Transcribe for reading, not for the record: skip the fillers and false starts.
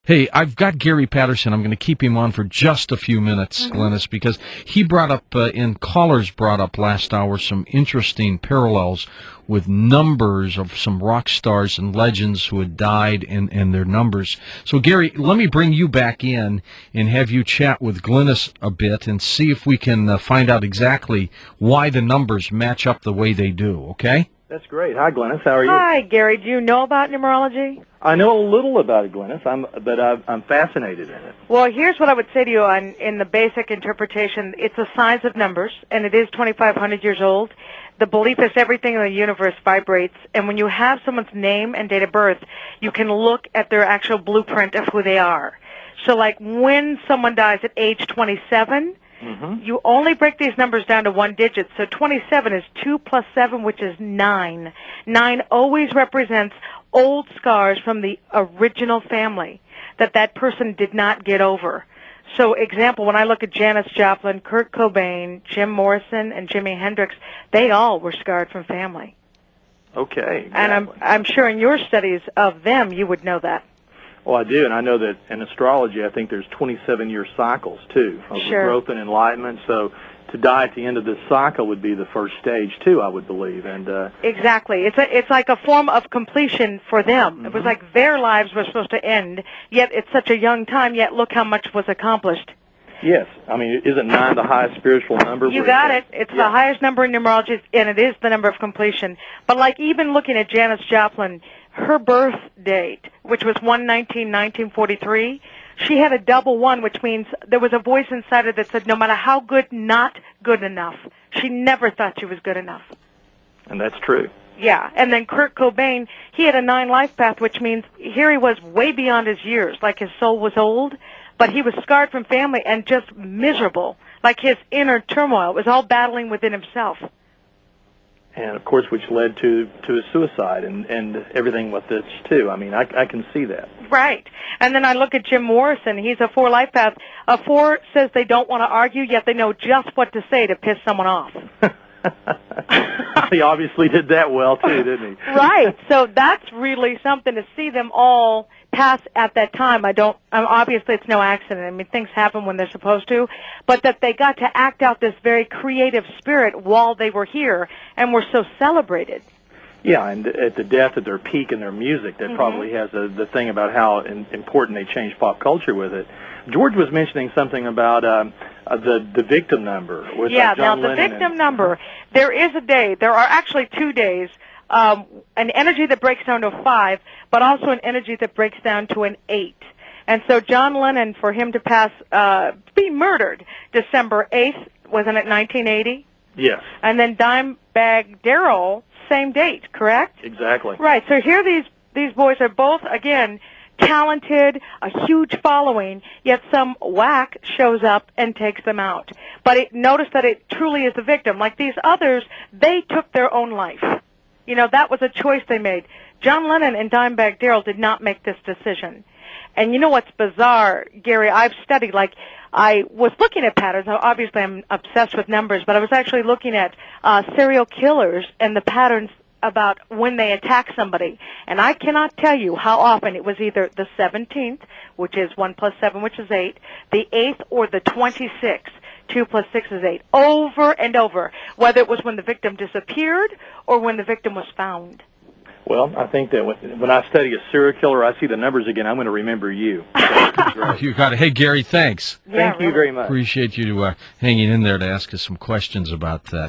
Hey, I've got Gary Patterson. I'm going to keep him on for just a few minutes, Glennis, because he brought up, callers brought up last hour, some interesting parallels with numbers of some rock stars and legends who had died and their numbers. So, Gary, let me bring you back in and have you chat with Glennis a bit and see if we can find out exactly why the numbers match up the way they do, okay? That's great. Hi, Glennis. How are you? Hi, Gary. Do you know about numerology? I know a little about it, Glennis, but I'm fascinated in it. Well, here's what I would say to you in the basic interpretation. It's a science of numbers, and it is 2,500 years old. The belief is everything in the universe vibrates, and when you have someone's name and date of birth, you can look at their actual blueprint of who they are. So, like, when someone dies at age 27, you only break these numbers down to one digit. So 27 is 2 plus 7, which is 9. 9 always represents old scars from the original family that person did not get over. So, example, when I look at Janis Joplin, Kurt Cobain, Jim Morrison, and Jimi Hendrix, they all were scarred from family. Okay. Exactly. And I'm sure in your studies of them, you would know that. Well, I do, and I know that in astrology, I think there's 27-year cycles, too, of growth and enlightenment. So to die at the end of this cycle would be the first stage, too, I would believe. And exactly. It's like a form of completion for them. It was like their lives were supposed to end, yet it's such a young time, yet look how much was accomplished. Yes. I mean, isn't 9 the highest spiritual number? You got it. It's the highest number in numerology, and it is the number of completion. But like even looking at Janis Joplin, her birth date, which was 1/19/1943, she had a double 1, which means there was a voice inside her that said no matter how good, not good enough. She never thought she was good enough. And that's true. Yeah, and then Kurt Cobain, he had a 9 life path, which means here he was way beyond his years, like his soul was old, but he was scarred from family and just miserable, like his inner turmoil. It was all battling within himself. And, of course, which led to his suicide and everything with this, too. I mean, I can see that. Right. And then I look at Jim Morrison. He's a 4 life path. A 4 says they don't want to argue, yet they know just what to say to piss someone off. He obviously did that well, too, didn't he? Right. So that's really something to see them all pass at that time. Obviously it's no accident. I mean, things happen when they're supposed to, but that they got to act out this very creative spirit while they were here and were so celebrated. Yeah, and at the death at their peak in their music, that probably has the thing about how important they changed pop culture with it. George was mentioning something about the victim number. With John the Lennon victim number, there is a day, there are actually 2 days, an energy that breaks down to a 5, but also an energy that breaks down to an 8. And so John Lennon, for him to be murdered December 8th, wasn't it 1980? Yes. And then Dimebag Darrell, same date, correct? Exactly. Right, so here these boys are both, again, talented, a huge following, yet some whack shows up and takes them out. But notice that it truly is the victim. Like these others, they took their own life. You know, that was a choice they made. John Lennon and Dimebag Darrell did not make this decision. And you know what's bizarre, Gary? I've studied, like, I was looking at patterns. Now, obviously, I'm obsessed with numbers, but I was actually looking at serial killers and the patterns about when they attack somebody. And I cannot tell you how often it was either the 17th, which is 1 plus 7, which is 8, the 8th, or the 26th. 2 plus 6 is 8, over and over, whether it was when the victim disappeared or when the victim was found. Well, I think that when I study a serial killer, I see the numbers again, I'm going to remember you. You got it. Hey, Gary, thanks. Thank you very much. Appreciate you hanging in there to ask us some questions about that.